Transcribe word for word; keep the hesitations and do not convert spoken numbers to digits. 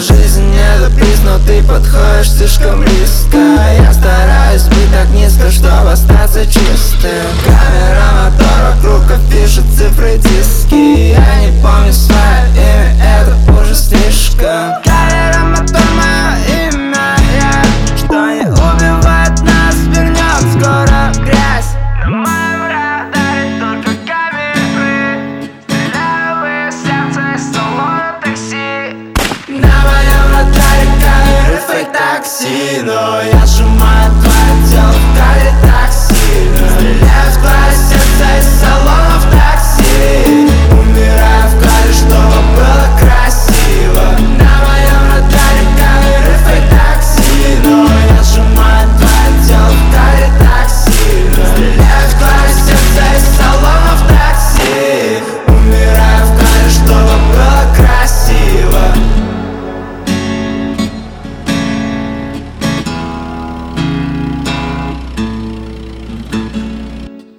жизнь не допись, но ты подходишь слишком близко. Я стараюсь быть так низко, чтобы остаться чистым. Камера, мотор, вокруг пишет цифры, диски. Я не помню свое имя, это уже слишком. Камера, мотор, мое имя, yeah. Что не убивает нас, вернет скоро грязь. На моем радаре только камеры. Стреляю из сердца из салона такси. На моем радаре камеры, фейк такси. Но я сжимаю